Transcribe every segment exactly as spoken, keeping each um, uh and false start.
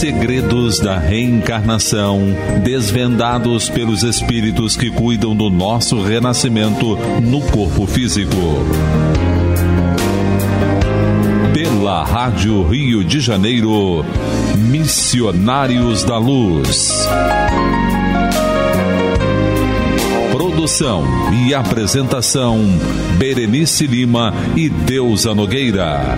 segredos da reencarnação, desvendados pelos espíritos que cuidam do nosso renascimento no corpo físico. Pela Rádio Rio de Janeiro, Missionários da Luz. Produção e apresentação, Berenice Lima e Deusa Nogueira.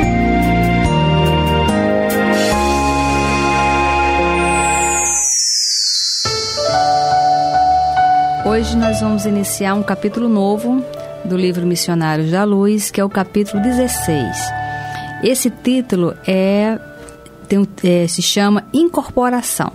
Hoje nós vamos iniciar um capítulo novo do livro Missionários da Luz, que é o capítulo dezesseis. Esse título é, tem, é, se chama Incorporação.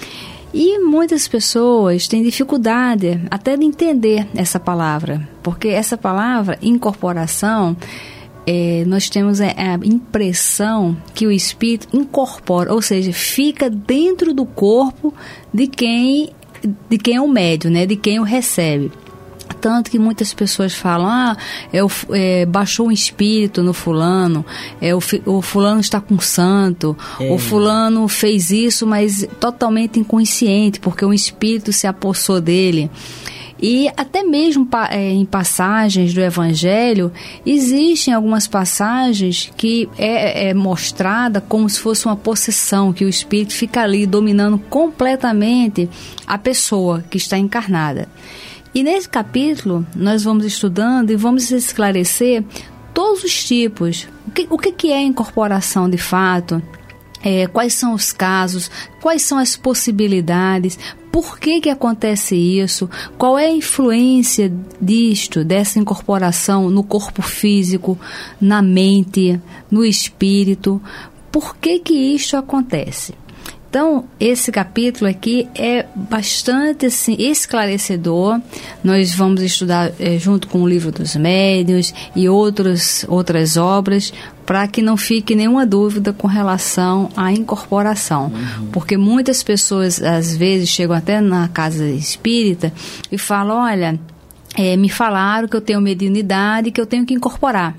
E muitas pessoas têm dificuldade até de entender essa palavra, porque essa palavra, incorporação, é, nós temos a, a impressão que o espírito incorpora, ou seja, fica dentro do corpo de quem, de quem é o médium, né, de quem o recebe. Tanto que muitas pessoas falam, ah, é, é, baixou um espírito no fulano, é, o, o fulano está com santo, é. o fulano fez isso, mas totalmente inconsciente, porque um espírito se apossou dele. E até mesmo é, em passagens do Evangelho, existem algumas passagens que é, é mostrada como se fosse uma possessão, que o espírito fica ali dominando completamente a pessoa que está encarnada. E nesse capítulo, nós vamos estudando e vamos esclarecer todos os tipos. O que, o que é incorporação de fato? É, quais são os casos? Quais são as possibilidades? Por que que acontece isso? Qual é a influência disto, dessa incorporação no corpo físico, na mente, no espírito? Por que que isto acontece? Então, esse capítulo aqui é bastante assim, esclarecedor. Nós vamos estudar é, junto com o Livro dos Médiuns e outros, outras obras, para que não fique nenhuma dúvida com relação à incorporação. Uhum. Porque muitas pessoas, às vezes, chegam até na casa espírita e falam, olha, é, me falaram que eu tenho mediunidade e que eu tenho que incorporar.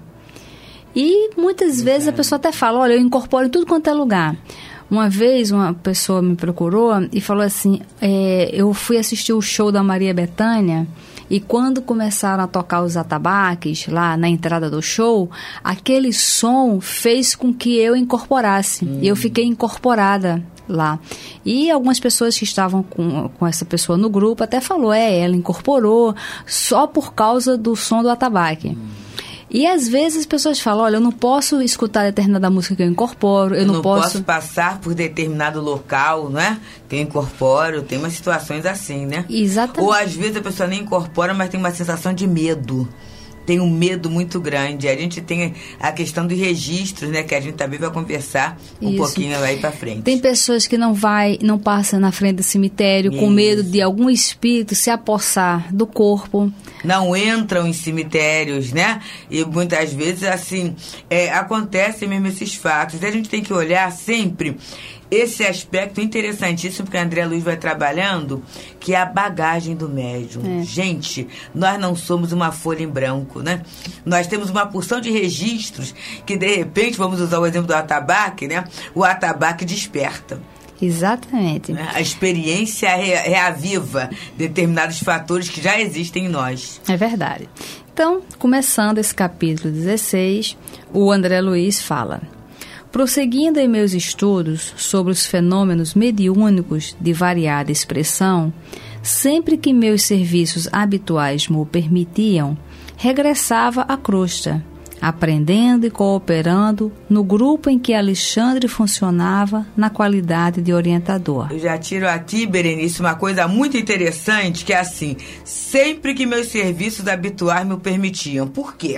E muitas uhum. vezes a pessoa até fala, olha, eu incorporo em tudo quanto é lugar. Uma vez uma pessoa me procurou e falou assim, é, eu fui assistir o show da Maria Bethânia e quando começaram a tocar os atabaques lá na entrada do show, aquele som fez com que eu incorporasse. Hum. E eu fiquei incorporada lá. E algumas pessoas que estavam com, com essa pessoa no grupo até falou, é, ela incorporou só por causa do som do atabaque. Hum. E às vezes as pessoas falam, olha, eu não posso escutar determinada música que eu incorporo, eu, eu não, não posso... posso passar por determinado local, não é? Que eu incorporo, tem umas situações assim, né? Exatamente. Ou às vezes a pessoa nem incorpora, mas tem uma sensação de medo. Tem um medo muito grande. A gente tem a questão dos registros, né? Que a gente também vai conversar um Isso. pouquinho aí pra frente. Tem pessoas que não vai, não passam na frente do cemitério Isso. com medo de algum espírito se apossar do corpo. Não entram em cemitérios, né? E muitas vezes, assim, é, acontecem mesmo esses fatos. E a gente tem que olhar sempre esse aspecto interessantíssimo que a André Luiz vai trabalhando, que é a bagagem do médium. É. Gente, nós não somos uma folha em branco, né? Nós temos uma porção de registros que, de repente, vamos usar o exemplo do atabaque, né? O atabaque desperta. Exatamente. A experiência re- reaviva determinados fatores que já existem em nós. É verdade. Então, começando esse capítulo dezesseis, o André Luiz fala: prosseguindo em meus estudos sobre os fenômenos mediúnicos de variada expressão, sempre que meus serviços habituais me o permitiam, regressava à crosta, aprendendo e cooperando no grupo em que Alexandre funcionava na qualidade de orientador. Eu já tiro aqui, Berenice, uma coisa muito interessante, que é assim, sempre que meus serviços habituais me o permitiam. Por quê?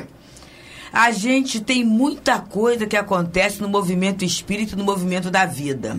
A gente tem muita coisa que acontece no movimento espírita, no movimento da vida.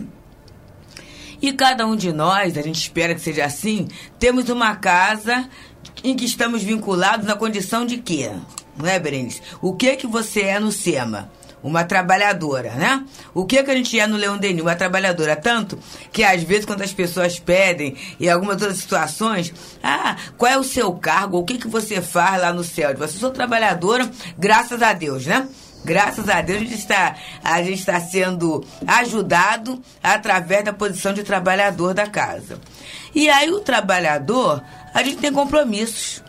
E cada um de nós, a gente espera que seja assim, temos uma casa em que estamos vinculados na condição de quê? Não é, Berenice? O que que você é no SEMA? Uma trabalhadora, né? O que que a gente é no Leão Denis? Uma trabalhadora. Tanto que, às vezes, quando as pessoas pedem, em algumas outras situações, ah, qual é o seu cargo? O que que você faz lá no céu? Você sou trabalhadora, graças a Deus, né? Graças a Deus a gente está, a gente está sendo ajudado através da posição de trabalhador da casa. E aí o trabalhador, a gente tem compromissos.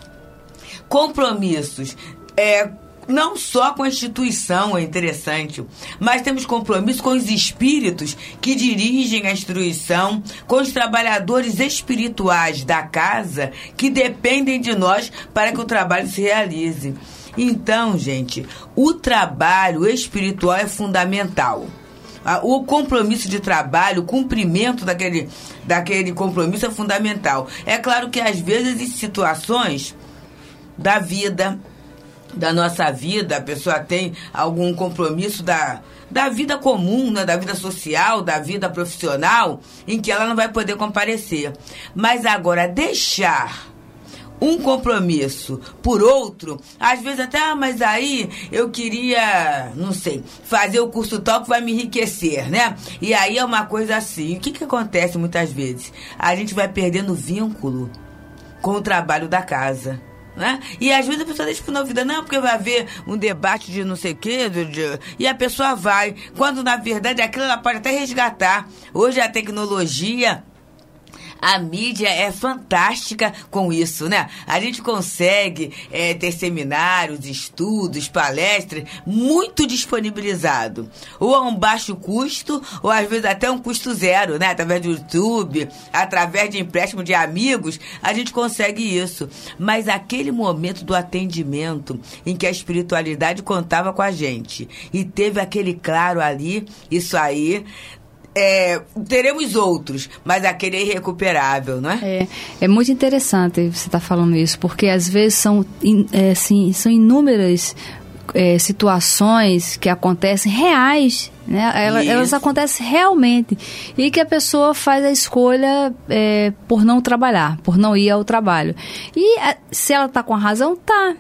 Compromissos é, não só com a instituição, é interessante, mas temos compromisso com os espíritos que dirigem a instituição, com os trabalhadores espirituais da casa que dependem de nós para que o trabalho se realize. Então, gente, o trabalho espiritual é fundamental. O compromisso de trabalho, o cumprimento daquele, daquele compromisso é fundamental. É claro que, às vezes, em situações da vida, da nossa vida, a pessoa tem algum compromisso da, da vida comum, né, da vida social, da vida profissional, em que ela não vai poder comparecer. Mas agora, deixar um compromisso por outro, às vezes até, ah, mas aí eu queria, não sei, fazer o curso tal que vai me enriquecer, né? E aí é uma coisa assim. O que que acontece muitas vezes? A gente vai perdendo vínculo com o trabalho da casa, né? E às vezes a pessoa deixa por novidade, não, porque vai haver um debate de não sei o quê, de, de, e a pessoa vai, quando na verdade aquilo ela pode até resgatar. Hoje a tecnologia, a mídia é fantástica com isso, né? A gente consegue é, ter seminários, estudos, palestras muito disponibilizado. Ou a um baixo custo, ou às vezes até um custo zero, né? Através do YouTube, através de empréstimo de amigos, a gente consegue isso. Mas aquele momento do atendimento em que a espiritualidade contava com a gente e teve aquele claro ali, isso aí... É, teremos outros, mas aquele é irrecuperável, não é? É, é muito interessante você estar falando isso, porque às vezes são, é, assim, são inúmeras é, situações que acontecem reais, né? Elas, elas acontecem realmente e que a pessoa faz a escolha é, por não trabalhar, por não ir ao trabalho. E a, se ela está com a razão, tá.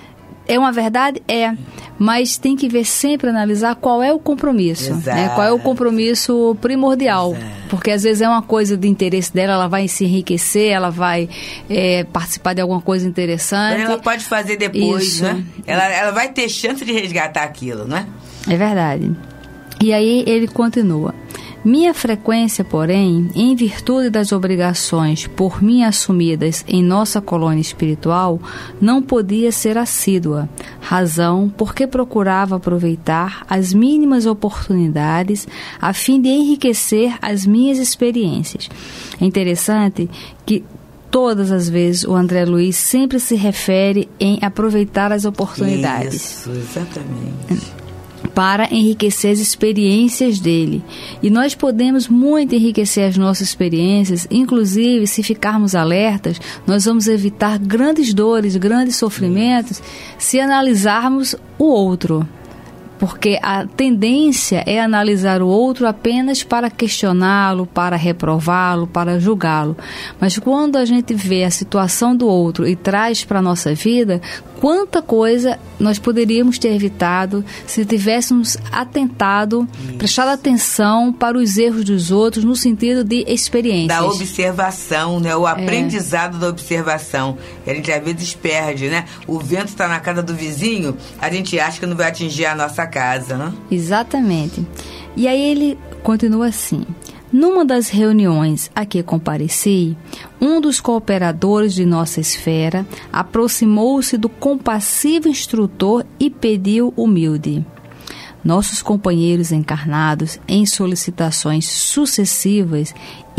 É uma verdade? É. Mas tem que ver sempre, analisar qual é o compromisso. Né? Qual é o compromisso primordial. Exato. Porque às vezes é uma coisa de interesse dela, ela vai se enriquecer, ela vai é, participar de alguma coisa interessante. Ela pode fazer depois, Isso. né? Ela, ela vai ter chance de resgatar aquilo, né? É verdade. E aí ele continua. Minha frequência, porém, em virtude das obrigações por mim assumidas em nossa colônia espiritual, não podia ser assídua, razão porque procurava aproveitar as mínimas oportunidades a fim de enriquecer as minhas experiências. É interessante que todas as vezes o André Luiz sempre se refere em aproveitar as oportunidades. Isso, exatamente. Para enriquecer as experiências dele. E nós podemos muito enriquecer as nossas experiências, inclusive, se ficarmos alertas, nós vamos evitar grandes dores, grandes sofrimentos, se analisarmos o outro. Porque a tendência é analisar o outro apenas para questioná-lo, para reprová-lo, para julgá-lo. Mas quando a gente vê a situação do outro e traz para a nossa vida, quanta coisa nós poderíamos ter evitado se tivéssemos atentado, Isso. prestado atenção para os erros dos outros no sentido de experiências. Da observação, né? O aprendizado é. da observação. E a gente às vezes perde, né? O vento está na casa do vizinho, a gente acha que não vai atingir a nossa casa, né? Exatamente. E aí ele continua assim. Numa das reuniões a que compareci, um dos cooperadores de nossa esfera aproximou-se do compassivo instrutor e pediu humilde. Nossos companheiros encarnados, em solicitações sucessivas,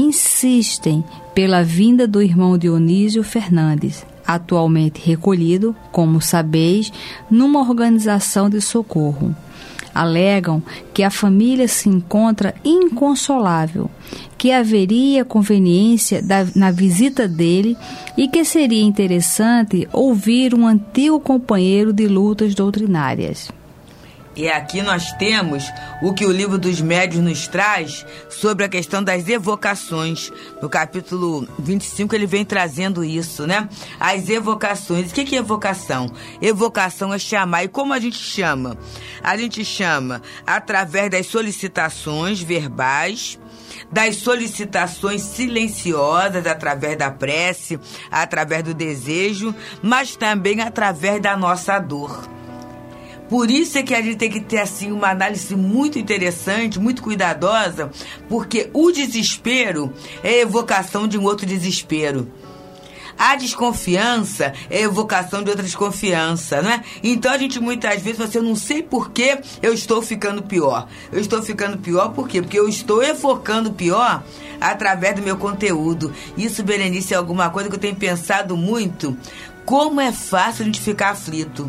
insistem pela vinda do irmão Dionísio Fernandes, atualmente recolhido, como sabeis, numa organização de socorro. Alegam que a família se encontra inconsolável, que haveria conveniência da, na visita dele e que seria interessante ouvir um antigo companheiro de lutas doutrinárias. E aqui nós temos o que o livro dos médiuns nos traz sobre a questão das evocações. No capítulo vinte e cinco ele vem trazendo isso, né? As evocações. O que é evocação? Evocação é chamar. E como a gente chama? A gente chama através das solicitações verbais, das solicitações silenciosas, através da prece, através do desejo, mas também através da nossa dor. Por isso é que a gente tem que ter assim uma análise muito interessante, muito cuidadosa, porque o desespero é a evocação de um outro desespero. A desconfiança é a evocação de outra desconfiança, né? Então a gente muitas vezes, você não sei por que eu estou ficando pior. Eu estou ficando pior por quê? Porque eu estou evocando pior através do meu conteúdo. Isso, Berenice, é alguma coisa que eu tenho pensado muito. Como é fácil a gente ficar aflito.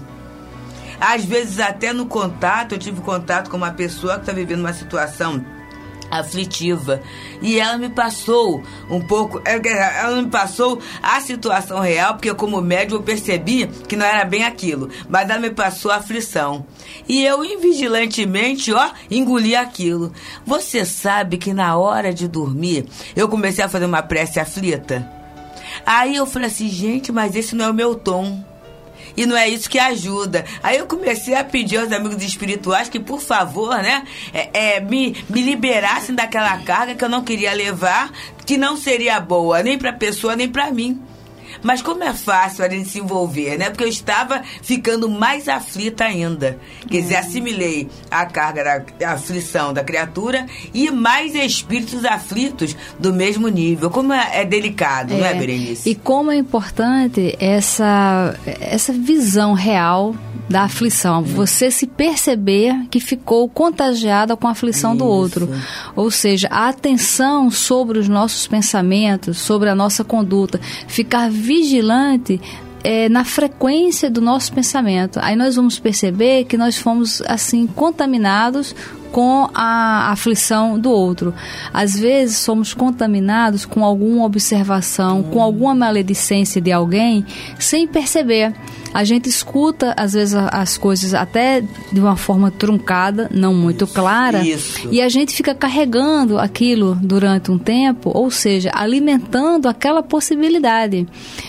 Às vezes até no contato, eu tive contato com uma pessoa que está vivendo uma situação aflitiva, e ela me passou um pouco, ela me passou a situação real, porque como médium eu percebi que não era bem aquilo, mas ela me passou a aflição, e eu invigilantemente, ó, engoli aquilo. Você sabe que na hora de dormir eu comecei a fazer uma prece aflita? Aí eu falei assim, gente, mas esse não é o meu tom. E não é isso que ajuda. Aí eu comecei a pedir aos amigos espirituais que, por favor, né, é, é, me, me liberassem daquela carga que eu não queria levar, que não seria boa, nem para a pessoa, nem para mim. Mas como é fácil a gente se envolver, né? Porque eu estava ficando mais aflita ainda. Quer dizer, assimilei a carga da aflição da criatura e mais espíritos aflitos do mesmo nível. Como é, é delicado, é, não é, Berenice? E como é importante essa, essa visão real da aflição. Hum. Você se perceber que ficou contagiada com a aflição Isso. do outro. Ou seja, a atenção sobre os nossos pensamentos, sobre a nossa conduta, ficar vigilante é, na frequência do nosso pensamento. Aí nós vamos perceber que nós fomos assim contaminados com a aflição do outro. Às vezes somos contaminados com alguma observação, hum. com alguma maledicência de alguém, sem perceber. A gente escuta, às vezes, as coisas até de uma forma truncada, não muito isso, clara, isso. e a gente fica carregando aquilo durante um tempo, ou seja, alimentando aquela possibilidade.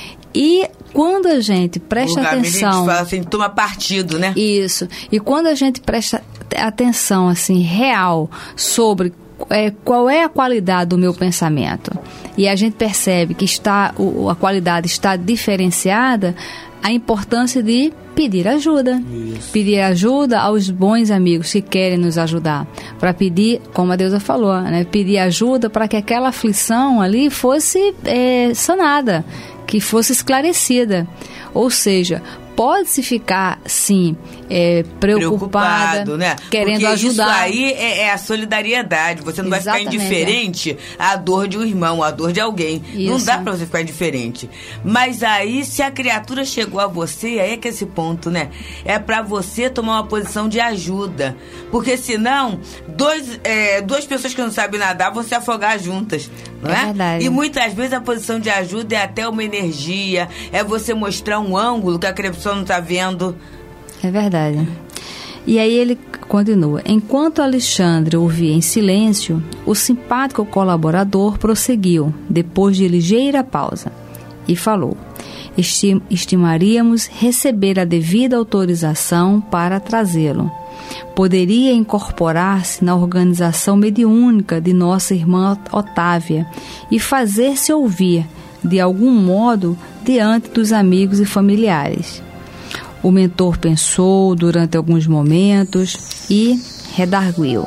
E quando a gente presta o atenção... A gente fala assim, toma partido, né? Isso. E quando a gente presta atenção, assim, real sobre é, qual é a qualidade do meu pensamento, e a gente percebe que está, o, a qualidade está diferenciada, a importância de pedir ajuda. Isso. Pedir ajuda aos bons amigos que querem nos ajudar. Para pedir, como a Deusa falou, né? Pedir ajuda para que aquela aflição ali fosse é, sanada, que fosse esclarecida. Ou seja, pode-se ficar, sim, é, preocupada, preocupado, né? querendo Porque ajudar. Isso aí é, é a solidariedade. Você não Exatamente, vai ficar indiferente é. à dor de um irmão, à dor de alguém. Isso. Não dá pra você ficar indiferente. Mas aí, se a criatura chegou a você, aí é que é esse ponto, né? É pra você tomar uma posição de ajuda. Porque senão, dois, é, duas pessoas que não sabem nadar vão se afogar juntas. Não é? É verdade. E muitas vezes a posição de ajuda é até uma energia, é você mostrar um ângulo que a pessoa não está vendo. É verdade. E aí ele continua. Enquanto Alexandre ouvia em silêncio, o simpático colaborador prosseguiu, depois de ligeira pausa, e falou: Estim- estimaríamos receber a devida autorização para trazê-lo. Poderia incorporar-se na organização mediúnica de nossa irmã Otávia e fazer-se ouvir, de algum modo, diante dos amigos e familiares. O mentor pensou durante alguns momentos e redarguiu: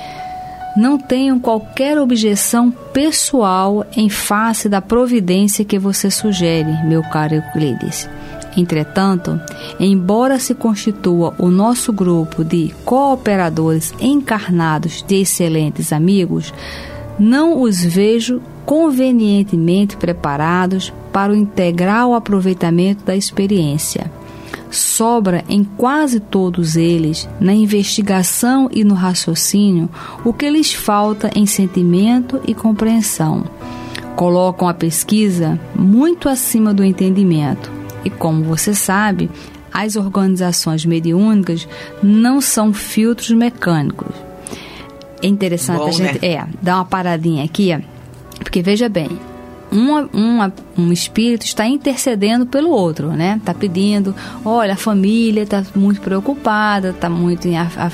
Não tenho qualquer objeção pessoal em face da providência que você sugere, meu caro Euclides. Entretanto, embora se constitua o nosso grupo de cooperadores encarnados de excelentes amigos, não os vejo convenientemente preparados para o integral aproveitamento da experiência. Sobra em quase todos eles, na investigação e no raciocínio, o que lhes falta em sentimento e compreensão. Colocam a pesquisa muito acima do entendimento. E como você sabe, as organizações mediúnicas não são filtros mecânicos. É interessante Bom, a gente né? é, dar uma paradinha aqui, porque veja bem, uma, uma, um espírito está intercedendo pelo outro, né? Está pedindo, olha, a família está muito preocupada, está muito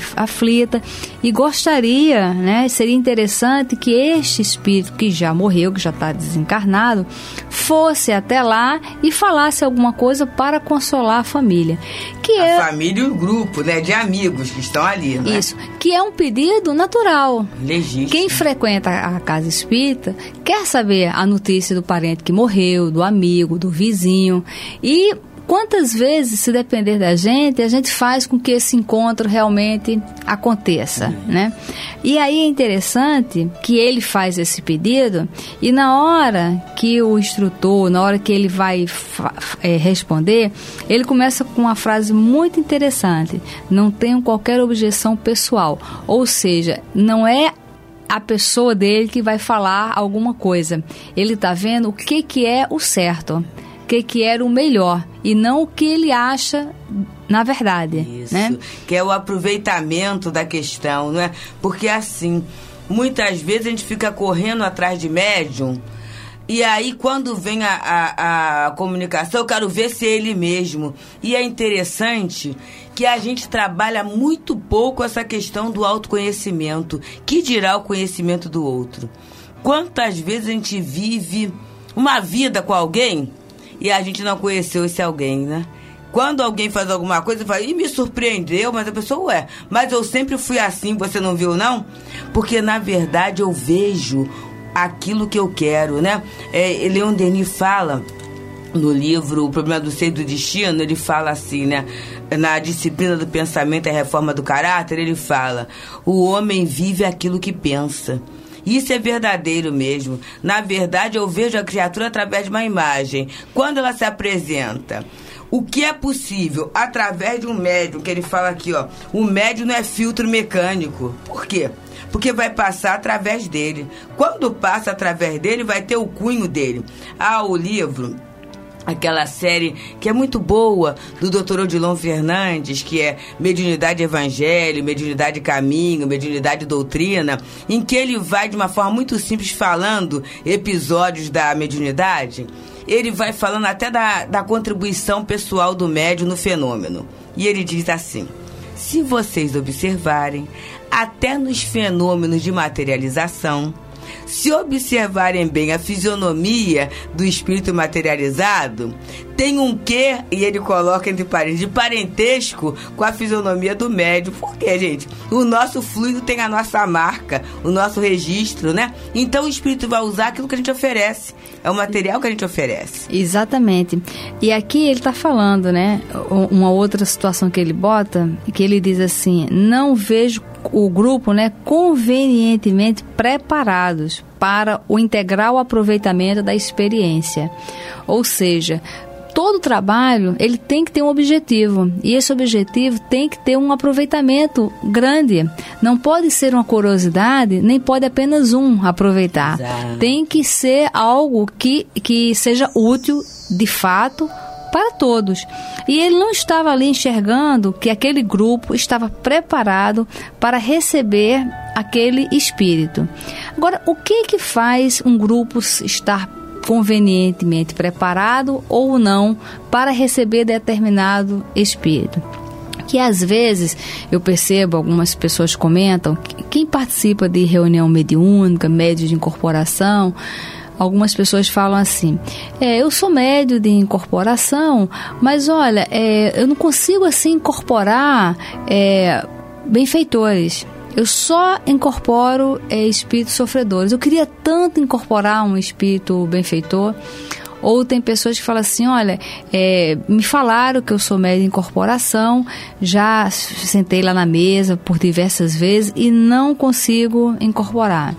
aflita e gostaria, né? Seria interessante que este espírito que já morreu, que já está desencarnado, fosse até lá e falasse alguma coisa para consolar a família. Que a é, família e o grupo, né, de amigos que estão ali, né? Isso, que é um pedido natural. Legítimo. Quem frequenta a casa espírita quer saber a notícia do parente que morreu, do amigo, do vizinho. E quantas vezes, se depender da gente, a gente faz com que esse encontro realmente aconteça, uhum. né? E aí é interessante que ele faz esse pedido e na hora que o instrutor, na hora que ele vai é, responder, ele começa com uma frase muito interessante: não tenho qualquer objeção pessoal. Ou seja, não é a pessoa dele que vai falar alguma coisa. Ele está vendo o que, que é o certo, o que, que era o melhor, e não o que ele acha na verdade. Isso, né? Que é o aproveitamento da questão, não é? Porque assim, muitas vezes a gente fica correndo atrás de médium, e aí quando vem a, a, a comunicação, eu quero ver se é ele mesmo. E é interessante que a gente trabalha muito pouco essa questão do autoconhecimento, que dirá o conhecimento do outro. Quantas vezes a gente vive uma vida com alguém e a gente não conheceu esse alguém, né? Quando alguém faz alguma coisa, fala, e me surpreendeu, mas a pessoa, ué, mas eu sempre fui assim, você não viu, não? Porque, na verdade, eu vejo aquilo que eu quero, né? É, Leon Denis fala, no livro O Problema do Ser e do Destino, ele fala assim, né? Na Disciplina do Pensamento e a Reforma do Caráter, ele fala, o homem vive aquilo que pensa. Isso é verdadeiro mesmo. Na verdade, eu vejo a criatura através de uma imagem. Quando ela se apresenta, o que é possível através de um médium, que ele fala aqui, ó, o médium não é filtro mecânico. Por quê? Porque vai passar através dele. Quando passa através dele, vai ter o cunho dele. Ah, o livro, aquela série que é muito boa, do doutor Odilon Fernandes, que é Mediunidade Evangelho, Mediunidade Caminho, Mediunidade Doutrina, em que ele vai de uma forma muito simples falando episódios da mediunidade. Ele vai falando até da, da contribuição pessoal do médium no fenômeno. E ele diz assim: se vocês observarem, até nos fenômenos de materialização, se observarem bem a fisionomia do espírito materializado, tem um quê, e ele coloca entre parênteses, de parentesco com a fisionomia do médium. Por quê, gente? O nosso fluido tem a nossa marca, o nosso registro, né? Então o espírito vai usar aquilo que a gente oferece. É o material que a gente oferece. Exatamente. E aqui ele está falando, né? Uma outra situação que ele bota, que ele diz assim: não vejo o grupo, né, convenientemente preparados para o integral aproveitamento da experiência. Ou seja, todo trabalho ele tem que ter um objetivo, e esse objetivo tem que ter um aproveitamento grande. Não pode ser uma curiosidade, nem pode apenas um aproveitar. Exato. Tem que ser algo que, que seja útil de fato para todos. E ele não estava ali enxergando que aquele grupo estava preparado para receber aquele espírito. Agora, o que que faz um grupo estar convenientemente preparado ou não para receber determinado espírito? Que às vezes eu percebo, algumas pessoas comentam, que quem participa de reunião mediúnica, médio de incorporação, algumas pessoas falam assim: é, eu sou médio de incorporação, mas olha, é, eu não consigo assim incorporar é, benfeitores. Eu só incorporo é, espíritos sofredores. Eu queria tanto incorporar um espírito benfeitor. Ou tem pessoas que falam assim: olha, é, me falaram que eu sou médio de incorporação, já sentei lá na mesa por diversas vezes e não consigo incorporar.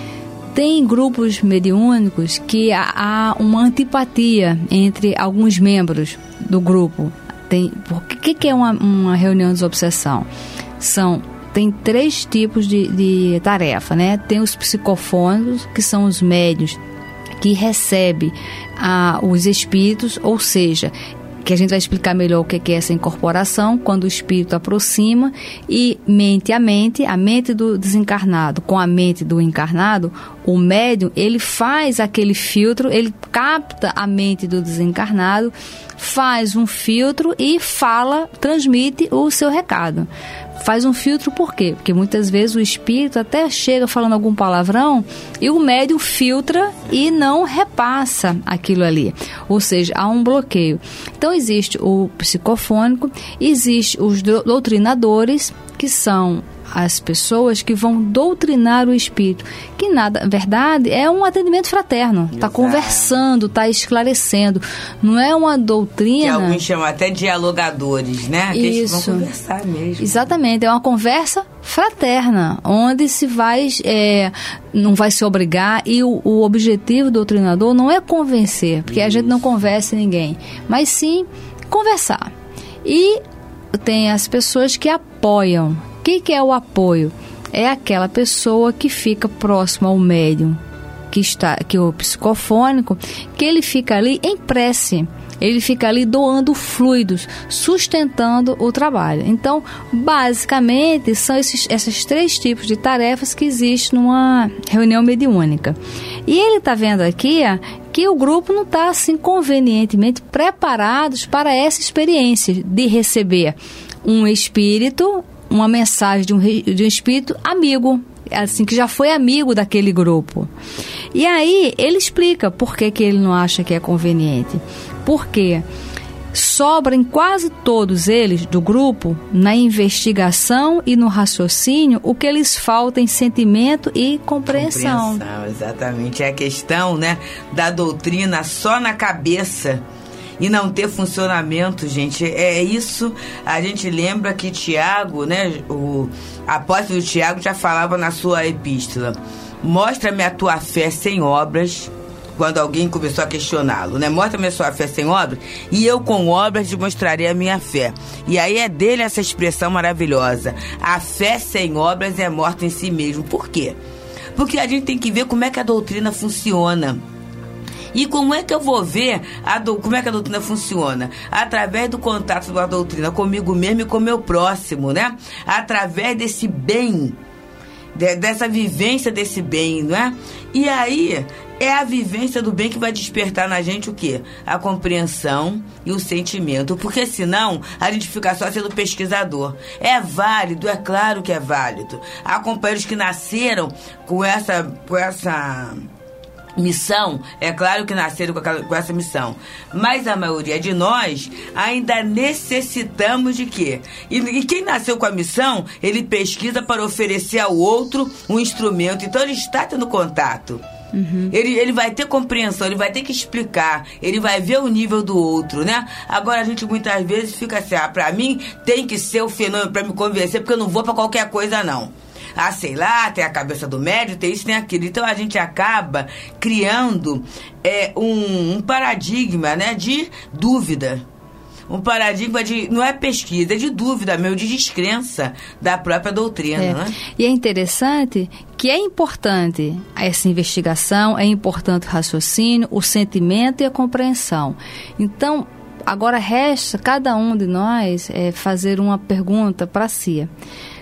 Tem grupos mediúnicos que há uma antipatia entre alguns membros do grupo. Tem, o que, que é uma, uma reunião de desobsessão? São, tem três tipos de, de tarefa, né? Tem os psicofônicos, que são os médiuns que recebem ah, os espíritos, ou seja, que a gente vai explicar melhor o que é essa incorporação, quando o espírito aproxima e mente a mente, a mente do desencarnado com a mente do encarnado, o médium, ele faz aquele filtro, ele capta a mente do desencarnado, faz um filtro e fala, transmite o seu recado. Faz um filtro por quê? Porque muitas vezes o espírito até chega falando algum palavrão e o médium filtra e não repassa aquilo ali. Ou seja, há um bloqueio. Então existe o psicofônico, existe os doutrinadores, que são as pessoas que vão doutrinar o espírito, que na verdade é um atendimento fraterno, está conversando, está esclarecendo, não é uma doutrina. Que alguns chamam até dialogadores, né? Que eles vão conversar mesmo. Exatamente, é uma conversa fraterna, onde se vai, é, não vai se obrigar, e o, o objetivo do doutrinador não é convencer, porque Isso. a gente não convence ninguém, mas sim conversar. E tem as pessoas que apoiam. O que, que é o apoio? É aquela pessoa que fica próxima ao médium, que está, que é o psicofônico, que ele fica ali em prece, ele fica ali doando fluidos, sustentando o trabalho. Então, basicamente, são esses, esses três tipos de tarefas que existem numa reunião mediúnica. E ele está vendo aqui ó, que o grupo não está assim convenientemente preparados para essa experiência de receber um espírito, uma mensagem de um, de um espírito amigo, assim, que já foi amigo daquele grupo. E aí ele explica por que, que ele não acha que é conveniente. Porque sobra em quase todos eles do grupo, na investigação e no raciocínio, o que lhes falta em sentimento e compreensão. Compreensão, exatamente. É a questão, né, da doutrina só na cabeça e não ter funcionamento, gente. É isso. A gente lembra que Tiago, né, o apóstolo Tiago já falava na sua epístola: mostra-me a tua fé sem obras, quando alguém começou a questioná-lo, né? Mostra-me a sua fé sem obras, e eu com obras demonstrarei a minha fé. E aí é dele essa expressão maravilhosa: a fé sem obras é morta em si mesmo. Por quê? Porque a gente tem que ver como é que a doutrina funciona. E como é que eu vou ver a do, como é que a doutrina funciona? Através do contato da doutrina comigo mesmo e com o meu próximo, né? Através desse bem, de, dessa vivência desse bem, não é? E aí é a vivência do bem que vai despertar na gente o quê? A compreensão e o sentimento. Porque senão a gente fica só sendo pesquisador. É válido, é claro que é válido. Há companheiros que nasceram com essa... Com essa missão, é claro que nasceram com, aquela, com essa missão, mas a maioria de nós ainda necessitamos de quê? E, e quem nasceu com a missão, ele pesquisa para oferecer ao outro um instrumento, então ele está tendo contato. Uhum. Ele, ele vai ter compreensão, ele vai ter que explicar, ele vai ver o nível do outro, né? Agora a gente muitas vezes fica assim: ah, pra mim tem que ser o fenômeno para me convencer, porque eu não vou para qualquer coisa não. Ah, sei lá, tem a cabeça do médium, tem isso, tem aquilo. Então a gente acaba criando é, um, um paradigma, né, de dúvida. Um paradigma de, não é pesquisa, é de dúvida mesmo, de descrença da própria doutrina. É. Né? E é interessante que é importante essa investigação, é importante o raciocínio, o sentimento e a compreensão. Então, agora resta cada um de nós é, fazer uma pergunta para si.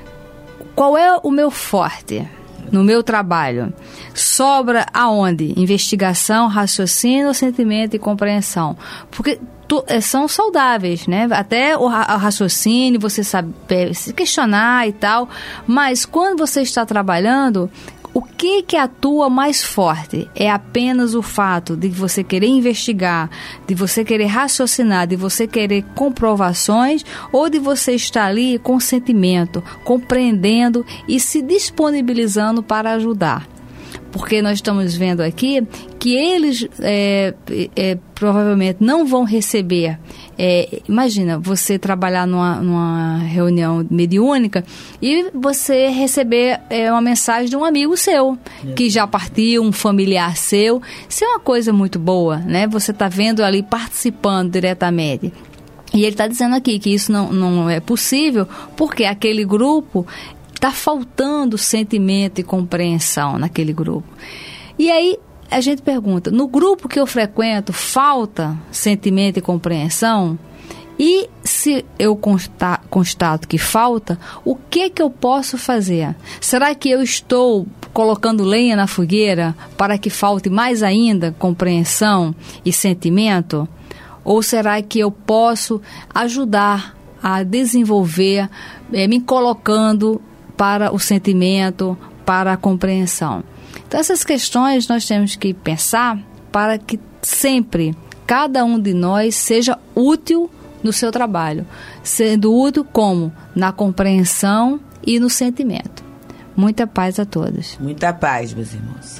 Qual é o meu forte no meu trabalho? Sobra aonde? Investigação, raciocínio, sentimento e compreensão. Porque tu, são saudáveis, né? Até o, ra- o raciocínio, você sabe se questionar e tal. Mas quando você está trabalhando, o que que atua mais forte? É apenas o fato de você querer investigar, de você querer raciocinar, de você querer comprovações, ou de você estar ali com sentimento, compreendendo e se disponibilizando para ajudar? Porque nós estamos vendo aqui que eles é, é, provavelmente não vão receber. É, imagina você trabalhar numa, numa reunião mediúnica e você receber é, uma mensagem de um amigo seu, que já partiu, um familiar seu. Isso é uma coisa muito boa, né? Você está vendo ali, participando diretamente. E ele está dizendo aqui que isso não, não é possível porque aquele grupo... está faltando sentimento e compreensão naquele grupo. E aí a gente pergunta: no grupo que eu frequento falta sentimento e compreensão? E se eu consta- constato que falta, o que que eu posso fazer? Será que eu estou colocando lenha na fogueira para que falte mais ainda compreensão e sentimento? Ou será que eu posso ajudar a desenvolver, eh, me colocando para o sentimento, para a compreensão? Então, essas questões nós temos que pensar para que sempre cada um de nós seja útil no seu trabalho, sendo útil como? Na compreensão e no sentimento. Muita paz a todos. Muita paz, meus irmãos.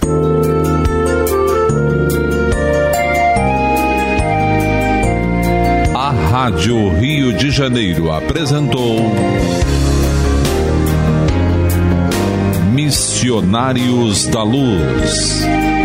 A Rádio Rio de Janeiro apresentou Missionários da Luz.